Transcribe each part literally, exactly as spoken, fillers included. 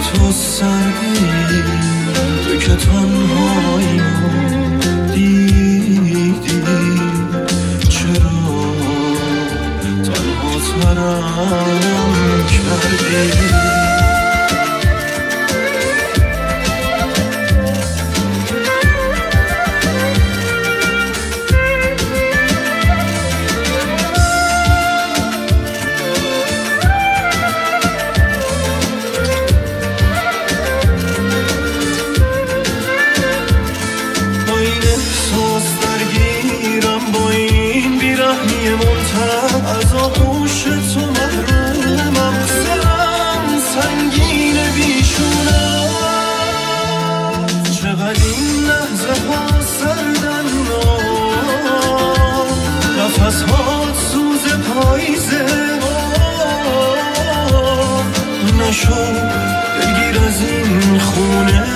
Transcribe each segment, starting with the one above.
تو سردی، تو که تنهایی رو دیدی، چرا تنها ترم کردی؟ از آغوش تو محرومم، سرم سنگین بیشونم، چقدر این لحظه ها سردن، نفس ها سوز پاییزه، نشو دلگیر از این خونه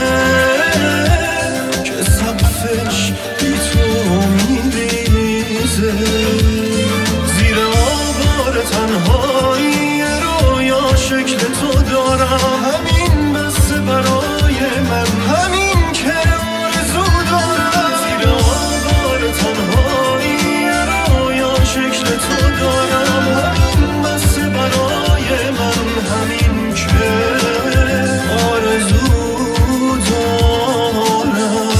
که سقفش بی تو میریزه، تنهایی رویا شکل تو دارم، همین بس برای من، همین که آرزو دارم، زیر آوار تنهایی رویا شکل تو دارم، همین بس برای من، همین که آرزو دارم.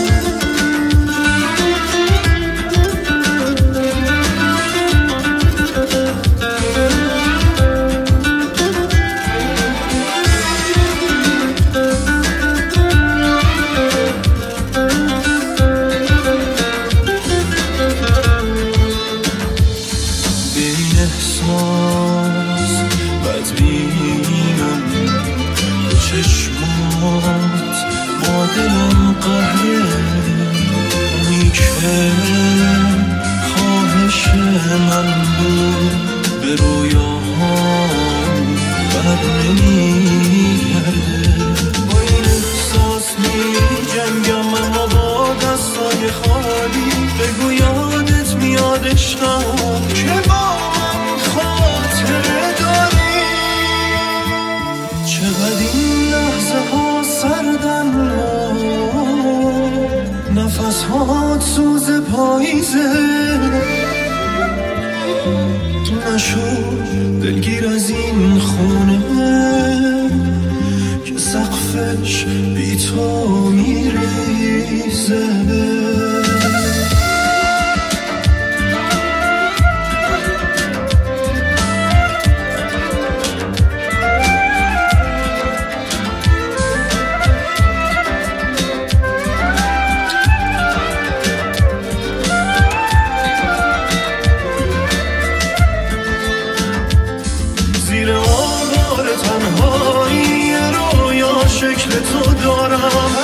چشمات با دلم قهره، اونی که خواهش من بود به رویاهام بر نمیگرده، با این احساس می جنگم اما با دستای خالی، بگو یادت میاد عشقم که با من خاطره داری، چقدر این لحظه ها سردن، نفس ها سوز پاییزه، نشو دلگیر از این خونه که سقفش بی تو میریزه. شکل تو دارم،